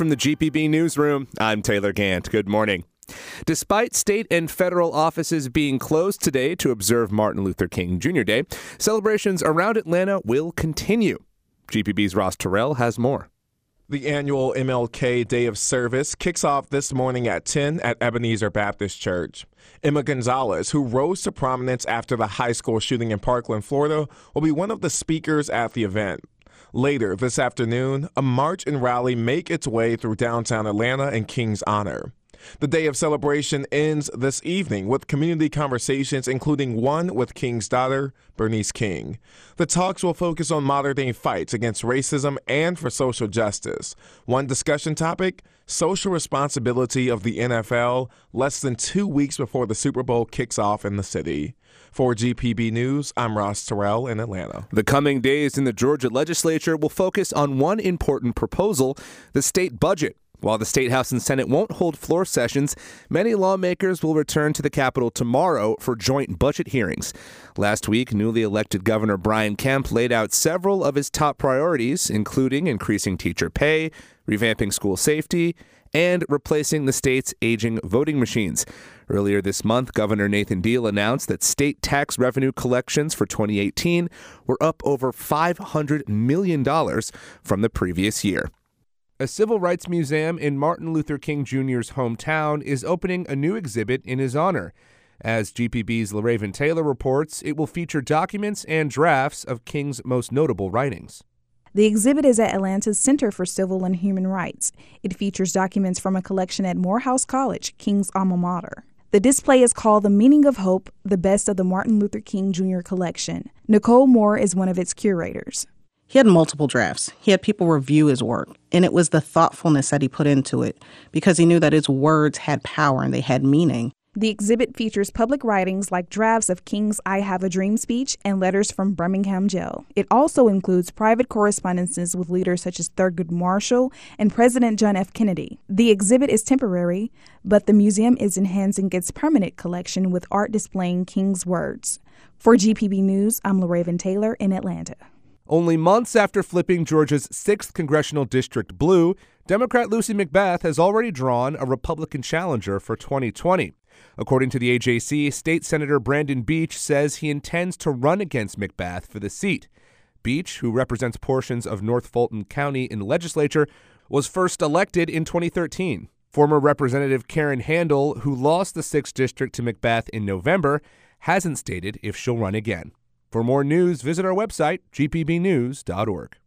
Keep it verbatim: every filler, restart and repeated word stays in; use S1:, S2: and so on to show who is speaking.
S1: from the G P B Newsroom, I'm Taylor Gant. Good morning. Despite state and federal offices being closed today to observe Martin Luther King Junior Day, celebrations around Atlanta will continue. G P B's Ross Terrell has more.
S2: The annual M L K Day of Service kicks off this morning at ten at Ebenezer Baptist Church. Emma Gonzalez, who rose to prominence after the high school shooting in Parkland, Florida, will be one of the speakers at the event. Later this afternoon, a march and rally make its way through downtown Atlanta in King's honor. The day of celebration ends this evening with community conversations, including one with King's daughter, Bernice King. The talks will focus on modern-day fights against racism and for social justice. One discussion topic, social responsibility of the N F L, less than two weeks before the Super Bowl kicks off in the city. For G P B News, I'm Ross Terrell in Atlanta.
S1: The coming days in the Georgia legislature will focus on one important proposal, the state budget. While the State House and Senate won't hold floor sessions, many lawmakers will return to the Capitol tomorrow for joint budget hearings. Last week, newly elected Governor Brian Kemp laid out several of his top priorities, including increasing teacher pay, revamping school safety, and replacing the state's aging voting machines. Earlier this month, Governor Nathan Deal announced that state tax revenue collections for twenty eighteen were up over five hundred million dollars from the previous year. A civil rights museum in Martin Luther King Junior's hometown is opening a new exhibit in his honor. As G P B's LaRaven Taylor reports, it will feature documents and drafts of King's most notable writings.
S3: The exhibit is at Atlanta's Center for Civil and Human Rights. It features documents from a collection at Morehouse College, King's alma mater. The display is called The Meaning of Hope, the Best of the Martin Luther King Junior Collection. Nicole Moore is one of its curators.
S4: He had multiple drafts. He had people review his work, and it was the thoughtfulness that he put into it because he knew that his words had power and they had meaning.
S3: The exhibit features public writings like drafts of King's I Have a Dream speech and letters from Birmingham jail. It also includes private correspondences with leaders such as Thurgood Marshall and President John F. Kennedy. The exhibit is temporary, but the museum is enhancing its permanent collection with art displaying King's words. For G P B News, I'm LaRaven Taylor in Atlanta.
S1: Only months after flipping Georgia's sixth congressional district blue, Democrat Lucy McBath has already drawn a Republican challenger for twenty twenty. According to the A J C, State Senator Brandon Beach says he intends to run against McBath for the seat. Beach, who represents portions of North Fulton County in the legislature, was first elected in twenty thirteen. Former Representative Karen Handel, who lost the sixth district to McBath in November, hasn't stated if she'll run again. For more news, visit our website, g p b news dot org.